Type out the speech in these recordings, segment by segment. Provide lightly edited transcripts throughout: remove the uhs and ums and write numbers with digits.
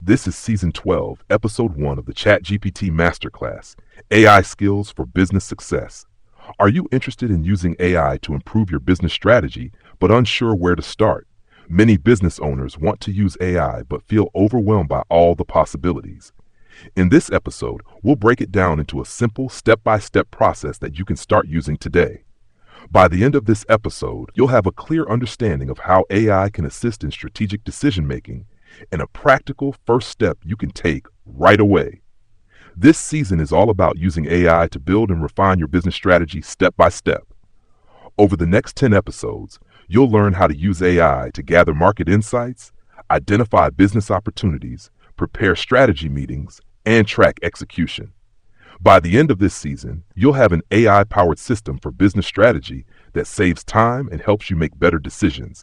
This is Season 12, Episode 1 of the ChatGPT Masterclass, AI Skills for Business Success. Are you interested in using AI to improve your business strategy, but unsure where to start? Many business owners want to use AI, but feel overwhelmed by all the possibilities. In this episode, we'll break it down into a simple step-by-step process that you can start using today. By the end of this episode, you'll have a clear understanding of how AI can assist in strategic decision-making and a practical first step you can take right away. This season is all about using AI to build and refine your business strategy step by step. Over the next 10 episodes, you'll learn how to use AI to gather market insights, identify business opportunities, prepare strategy meetings, and track execution. By the end of this season, you'll have an AI-powered system for business strategy that saves time and helps you make better decisions.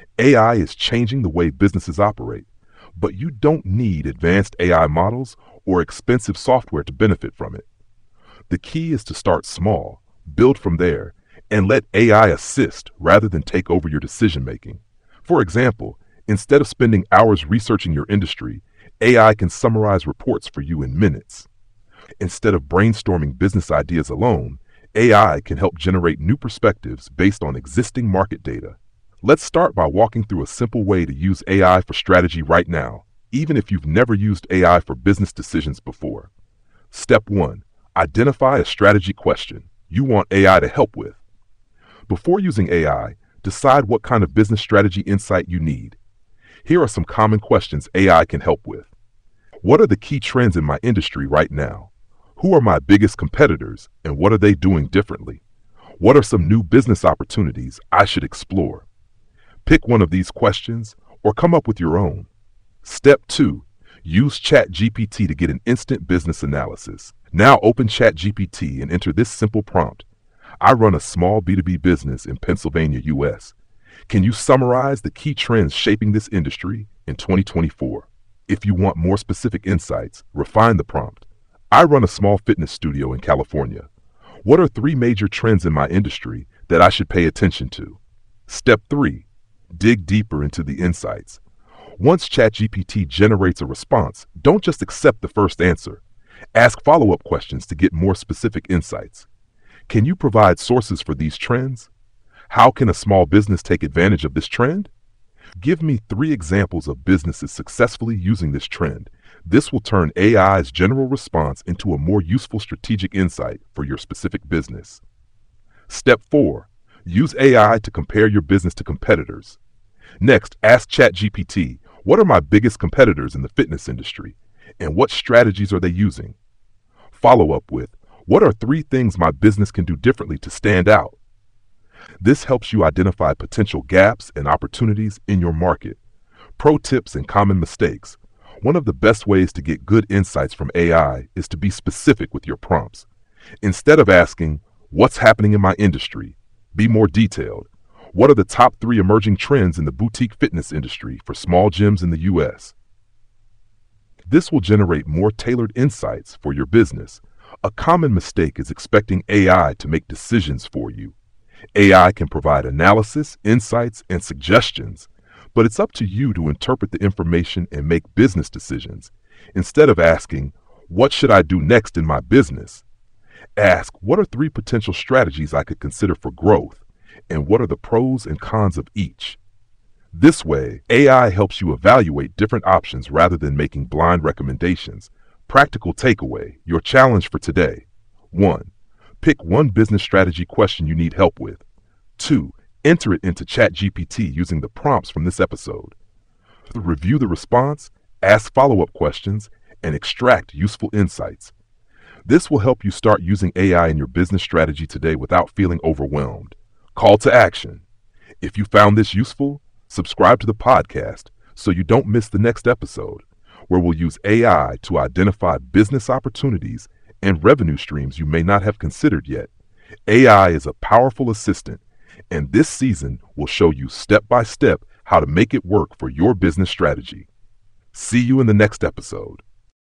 AI is changing the way businesses operate, but you don't need advanced AI models or expensive software to benefit from it. The key is to start small, build from there, and let AI assist rather than take over your decision-making. For example, instead of spending hours researching your industry, AI can summarize reports for you in minutes. Instead of brainstorming business ideas alone, AI can help generate new perspectives based on existing market data. Let's start by walking through a simple way to use AI for strategy right now, even if you've never used AI for business decisions before. Step 1. Identify a strategy question you want AI to help with. Before using AI, decide what kind of business strategy insight you need. Here are some common questions AI can help with. What are the key trends in my industry right now? Who are my biggest competitors, and what are they doing differently? What are some new business opportunities I should explore? Pick one of these questions or come up with your own. Step 2. Use ChatGPT to get an instant business analysis. Now open ChatGPT and enter this simple prompt. I run a small B2B business in Pennsylvania, US. Can you summarize the key trends shaping this industry in 2024? If you want more specific insights, refine the prompt. I run a small fitness studio in California. What are 3 major trends in my industry that I should pay attention to? Step 3. Dig deeper into the insights. Once ChatGPT generates a response, don't just accept the first answer. Ask follow-up questions to get more specific insights. Can you provide sources for these trends? How can a small business take advantage of this trend? Give me 3 examples of businesses successfully using this trend. This will turn AI's general response into a more useful strategic insight for your specific business. Step 4. Use AI to compare your business to competitors. Next, ask ChatGPT, what are my biggest competitors in the fitness industry, and what strategies are they using? Follow up with, what are 3 things my business can do differently to stand out? This helps you identify potential gaps and opportunities in your market. Pro tips and common mistakes. One of the best ways to get good insights from AI is to be specific with your prompts. Instead of asking, what's happening in my industry? Be more detailed. What are the top 3 emerging trends in the boutique fitness industry for small gyms in the US? This will generate more tailored insights for your business. A common mistake is expecting AI to make decisions for you. AI can provide analysis, insights, and suggestions, but it's up to you to interpret the information and make business decisions. Instead of asking, what should I do next in my business? Ask, what are 3 potential strategies I could consider for growth, and what are the pros and cons of each? This way, AI helps you evaluate different options rather than making blind recommendations. Practical takeaway, your challenge for today. 1. Pick one business strategy question you need help with. 2. Enter it into ChatGPT using the prompts from this episode. Review the response, ask follow-up questions, and extract useful insights. This will help you start using AI in your business strategy today without feeling overwhelmed. Call to action. If you found this useful, subscribe to the podcast so you don't miss the next episode, where we'll use AI to identify business opportunities and revenue streams you may not have considered yet. AI is a powerful assistant, and this season will show you step by step how to make it work for your business strategy. See you in the next episode.